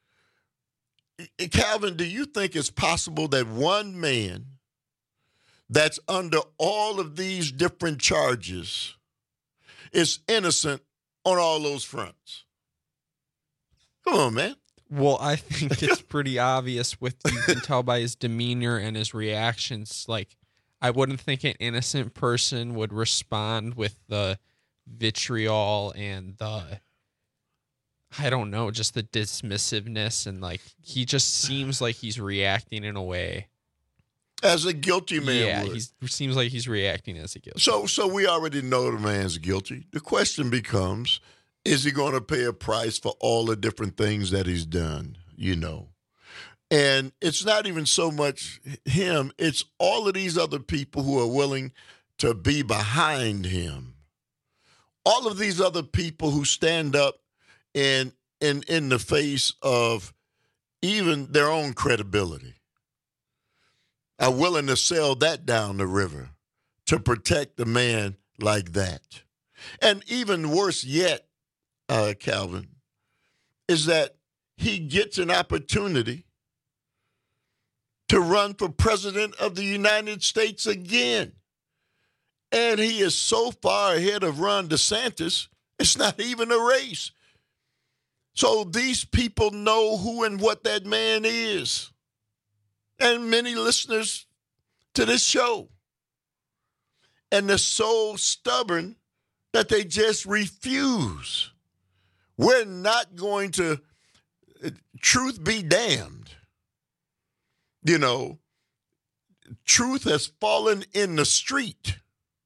Calvin, do you think it's possible that one man that's under all of these different charges is innocent on all those fronts? Come on, man. Well, I think it's pretty obvious with, you can tell by his demeanor and his reactions. Like, I wouldn't think an innocent person would respond with the vitriol and the, I don't know, just the dismissiveness. And like, he just seems like he's reacting in a way. As a guilty man yeah, would. he seems like he's reacting as a guilty. So, so we already know the man's guilty. The question becomes, is he going to pay a price for all the different things that he's done, you know? And it's not even so much him, it's all of these other people who are willing to be behind him. All of these other people who stand up in, in, in the face of even their own credibility are willing to sell that down the river to protect a man like that. And even worse yet, uh, Calvin, is that he gets an opportunity to run for president of the United States again. And he is so far ahead of Ron DeSantis, it's not even a race. So these people know who and what that man is. And many listeners to this show. And they're so stubborn that they just refuse. We're not going to, truth be damned. You know, truth has fallen in the street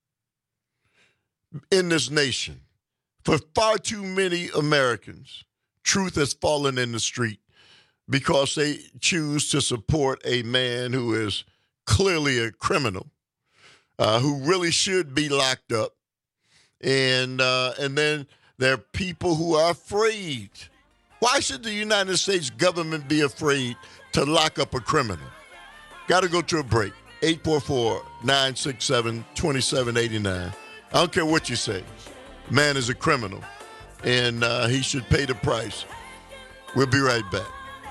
in this nation. For far too many Americans, truth has fallen in the street because they choose to support a man who is clearly a criminal, uh, who really should be locked up. And uh, and then there are people who are afraid. Why should the United States government be afraid to lock up a criminal? Got to go to a break. eight four four, nine six seven, two seven eight nine. I don't care what you say. Man is a criminal, and uh, he should pay the price. We'll be right back.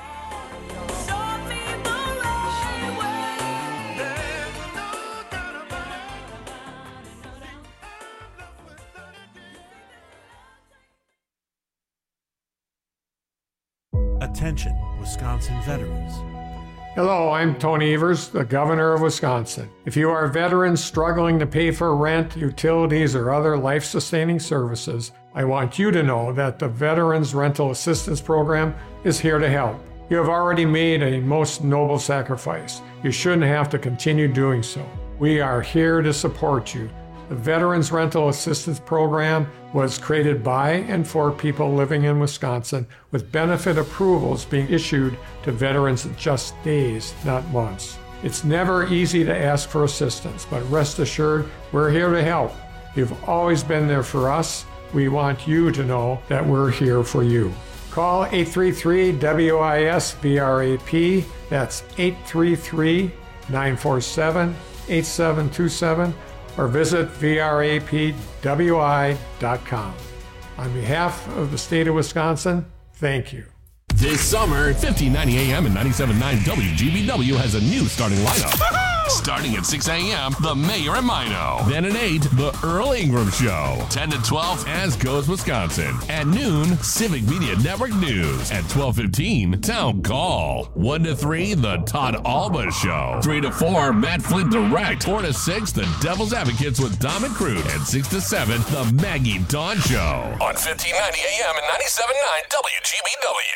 Attention, Wisconsin veterans. Hello, I'm Tony Evers, the Governor of Wisconsin. If you are veterans struggling to pay for rent, utilities, or other life-sustaining services, I want you to know that the Veterans Rental Assistance Program is here to help. You have already made a most noble sacrifice. You shouldn't have to continue doing so. We are here to support you. The Veterans Rental Assistance Program was created by and for people living in Wisconsin, with benefit approvals being issued to veterans in just days, not months. It's never easy to ask for assistance, but rest assured, we're here to help. You've always been there for us. We want you to know that we're here for you. Call eight three three W I S V R A P. That's eight three three, nine four seven, eight seven two seven. or visit V R A P W I dot com. On behalf of the state of Wisconsin, thank you. This summer, fifteen ninety A M and ninety-seven point nine W G B W has a new starting lineup. Starting at six a.m., The Mayor and Mino. Then at eight, The Earl Ingram Show. ten to twelve, As Goes Wisconsin. At noon, Civic Media Network News. At twelve fifteen, Town Call. one to three, The Todd Alba Show. three to four, Matt Flint Direct. four to six, The Devil's Advocates with Dom and Crude. And six to seven, The Maggie Dawn Show. On fifteen ninety A M and ninety-seven point nine W G B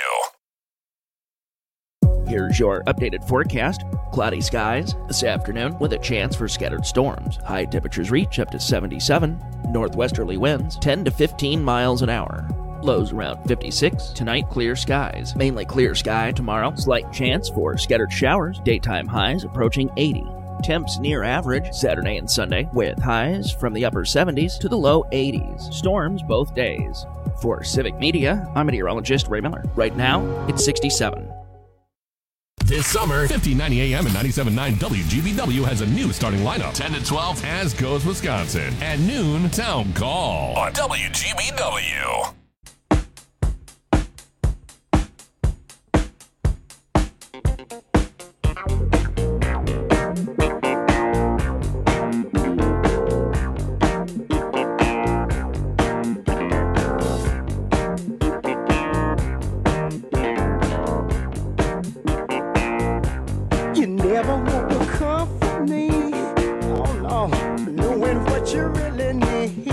W. Here's your updated forecast. Cloudy skies this afternoon with a chance for scattered storms. High temperatures reach up to seventy-seven. Northwesterly winds ten to fifteen miles an hour. Lows around fifty-six. Tonight, clear skies. Mainly clear sky tomorrow. Slight chance for scattered showers. Daytime highs approaching eighty. Temps near average Saturday and Sunday with highs from the upper seventies to the low eighties. Storms both days. For Civic Media, I'm meteorologist Ray Miller. Right now, it's sixty-seven. This summer, fifteen ninety A M and ninety-seven point nine W G B W has a new starting lineup. ten to twelve, As Goes Wisconsin. At noon, Town Call. On W G B W. You never want to comfort me, oh no, knowing what you really need.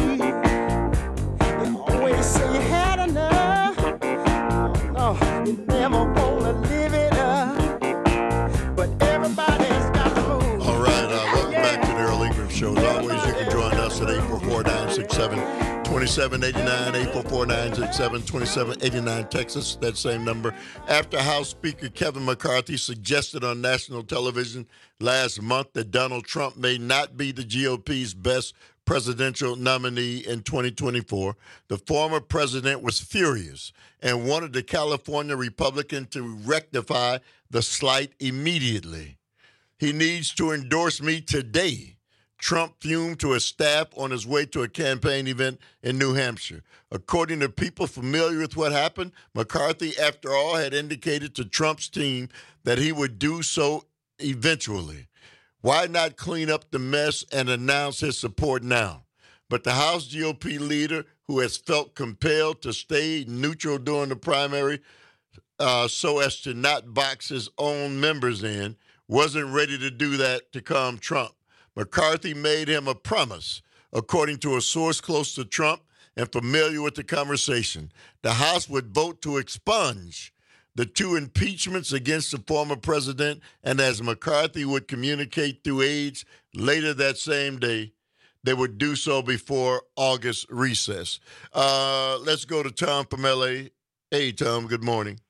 You always say you had enough, oh no, you never want to live it up. But everybody's got to move. All right, uh, welcome back to the Earl Ingram Show. As always, you can join us at eight four four, nine six seven, two seven eight nine, eight four four, nine six seven, two seven eight nine, Texas, that same number. After House Speaker Kevin McCarthy suggested on national television last month that Donald Trump may not be the G O P's best presidential nominee in twenty twenty-four, the former president was furious and wanted the California Republican to rectify the slight immediately. He needs to endorse me today. Trump fumed to his staff on his way to a campaign event in New Hampshire. According to people familiar with what happened, McCarthy, after all, had indicated to Trump's team that he would do so eventually. Why not clean up the mess and announce his support now? But the House G O P leader, who has felt compelled to stay neutral during the primary uh, so as to not box his own members in, wasn't ready to do that to calm Trump. McCarthy made him a promise, according to a source close to Trump and familiar with the conversation. The House would vote to expunge the two impeachments against the former president, and as McCarthy would communicate through aides later that same day, they would do so before August recess. Uh, let's go to Tom from L A. Hey, Tom, good morning.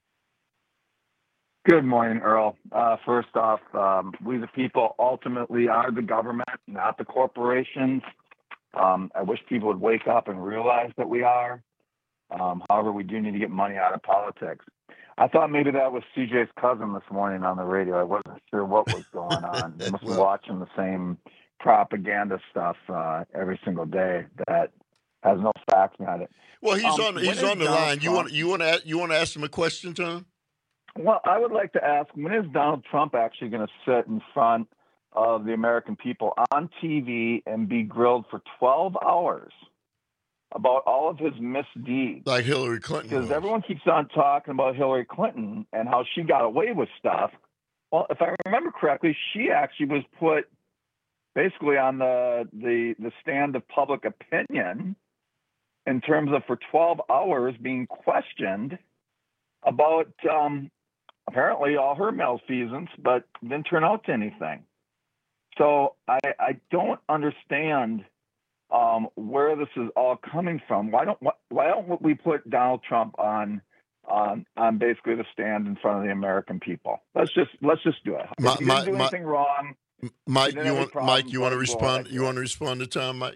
Good morning, Earl. Uh, first off, um, we the people ultimately are the government, not the corporations. Um, I wish people would wake up and realize that we are. Um, however, we do need to get money out of politics. I thought maybe that was C J's cousin this morning on the radio. I wasn't sure what was going on. They must be watching the same propaganda stuff uh, every single day that has no facts behind it. Well, he's Um, on when he's is on the Donald line. You Trump- want you want to you want to ask him a question, Tom? Well, I would like to ask, when is Donald Trump actually going to sit in front of the American people on T V and be grilled for twelve hours about all of his misdeeds? Like Hillary Clinton. Because was. everyone keeps on talking about Hillary Clinton and how she got away with stuff. Well, if I remember correctly, she actually was put basically on the, the, the stand of public opinion in terms of for twelve hours being questioned about um, apparently all her malfeasance, but didn't turn out to anything. So I, I don't understand um, where this is all coming from. Why don't why don't we put Donald Trump on on on basically the stand in front of the American people? Let's just let's just do it. My- if he my- didn't do my- anything wrong, Mike, he didn't you have want any Mike, you want to problems, respond? go You want to respond to Tom, Mike?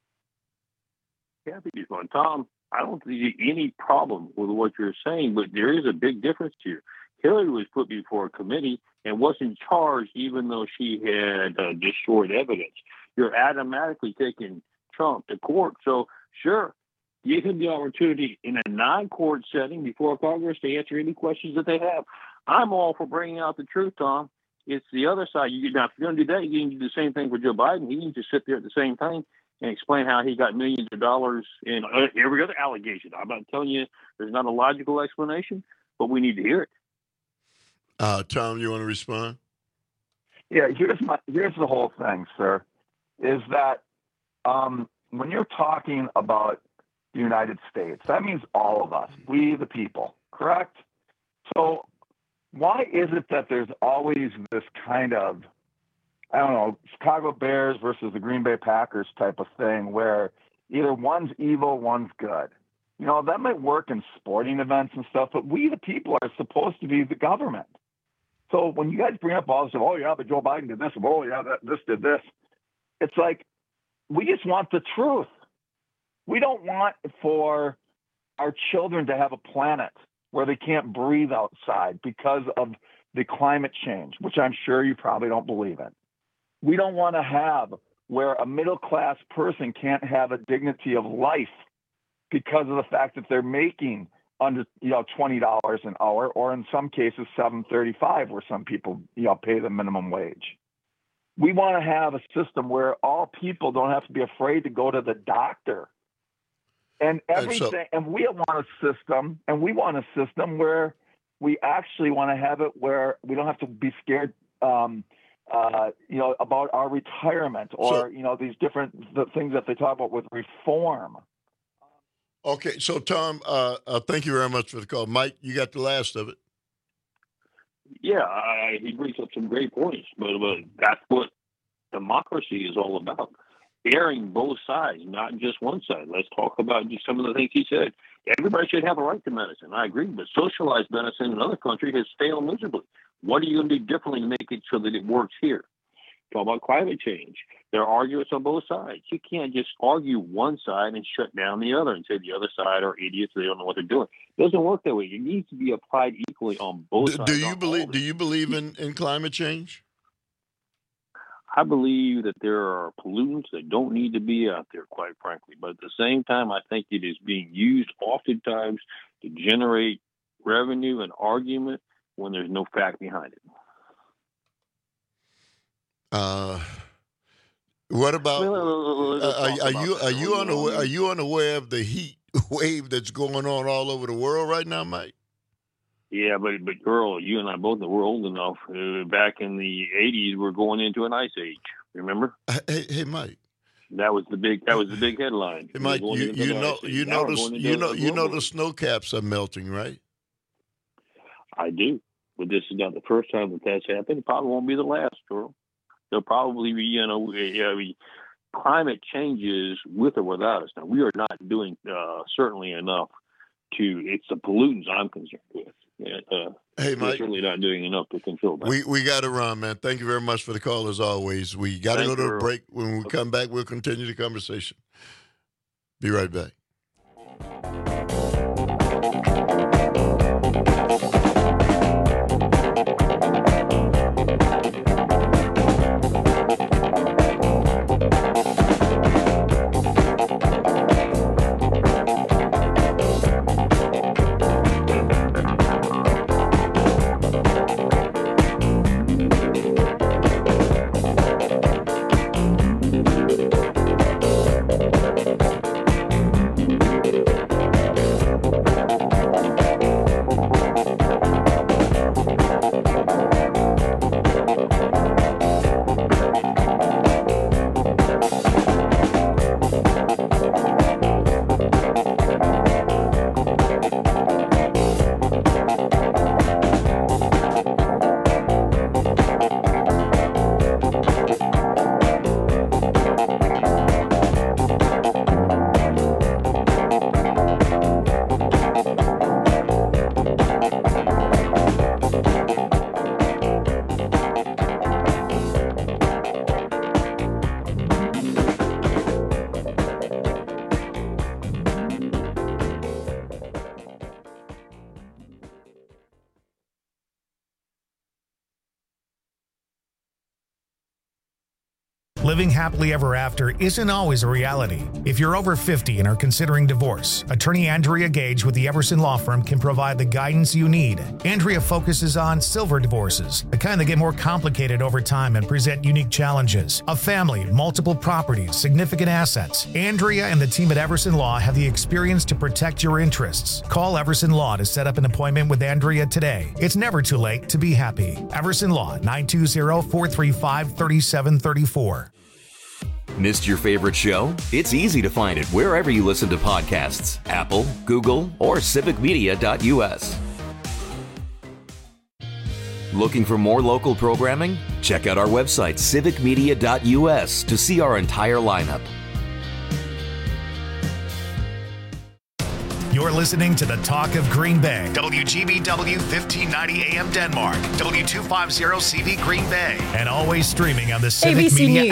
Yeah, because on Tom, I don't see any problem with what you're saying, but there is a big difference here. Hillary was put before a committee and wasn't charged, even though she had uh, destroyed evidence. You're automatically taking Trump to court. So, sure, give him the opportunity in a non-court setting before Congress to answer any questions that they have. I'm all for bringing out the truth, Tom. It's the other side. You now, if you're going to do that, you can do the same thing for Joe Biden. He needs to sit there at the same time and explain how he got millions of dollars in uh, every other allegation. I'm not telling you there's not a logical explanation, but we need to hear it. Uh, Tom, you want to respond? Yeah, here's my here's the whole thing, sir, is that um, when you're talking about the United States, that means all of us, we the people, correct? So why is it that there's always this kind of, I don't know, Chicago Bears versus the Green Bay Packers type of thing where either one's evil, one's good? You know, that might work in sporting events and stuff, but we the people are supposed to be the government. So when you guys bring up all this, oh, yeah, but Joe Biden did this, oh, yeah, that, this did this, it's like we just want the truth. We don't want for our children to have a planet where they can't breathe outside because of the climate change, which I'm sure you probably don't believe in. We don't want to have where a middle-class person can't have a dignity of life because of the fact that they're making under, you know, twenty dollars an hour, or in some cases seven thirty-five, where some people, you know, pay the minimum wage. We want to have a system where all people don't have to be afraid to go to the doctor. And everything, and, so, and we want a system, and we want a system where we actually want to have it where we don't have to be scared, um, uh, you know, about our retirement or, so, you know, these different the things that they talk about with reform. Okay, so Tom, uh, uh, thank you very much for the call. Mike, you got the last of it. Yeah, I, he brings up some great points, but, but that's what democracy is all about. Airing both sides, not just one side. Let's talk about just some of the things he said. Everybody should have a right to medicine. I agree, but socialized medicine in other countries has failed miserably. What are you going to do differently to make it so that it works here? Talk about climate change. There are arguments on both sides. You can't just argue one side and shut down the other and say the other side are idiots. They don't know what they're doing. It doesn't work that way. It needs to be applied equally on both do, sides. Do you believe? Do you believe in, in climate change? I believe that there are pollutants that don't need to be out there, quite frankly. But at the same time, I think it is being used oftentimes to generate revenue and argument when there's no fact behind it. Uh, what about? Well, uh, are, are you are you on unaware, are you unaware of the heat wave that's going on all over the world right now, Mike? Yeah, but but Earl, you and I both know we're old enough. Uh, back in the eighties, we're going into an ice age. Remember? Hey, hey, Mike. That was the big. That was the big headline. Hey, Mike, you, you know you know the you know you know the snow caps are melting, right? I do, but this is not the first time that that's happened. It probably won't be the last, Earl. There'll probably be, you know, I mean, climate changes with or without us. Now, we are not doing uh, certainly enough to. It's the pollutants I'm concerned with. Uh, hey, Mike, we're certainly not doing enough to control that. We we got to run, man. Thank you very much for the call, as always. We got to go to a break. When we come back, we'll continue the conversation. Be right back. Living happily ever after isn't always a reality. If you're over fifty and are considering divorce, attorney Andrea Gage with the Everson Law Firm can provide the guidance you need. Andrea focuses on silver divorces, the kind that get more complicated over time and present unique challenges. A family, multiple properties, significant assets. Andrea and the team at Everson Law have the experience to protect your interests. Call Everson Law to set up an appointment with Andrea today. It's never too late to be happy. Everson Law, nine two zero, four three five, three seven three four. Missed your favorite show? It's easy to find it wherever you listen to podcasts. Apple, Google, or civic media dot U S. Looking for more local programming? Check out our website, civic media dot U S, to see our entire lineup. You're listening to the Talk of Green Bay. W G B W fifteen ninety A M Denmark. W two fifty C V Green Bay. And always streaming on the Civic A B C Media News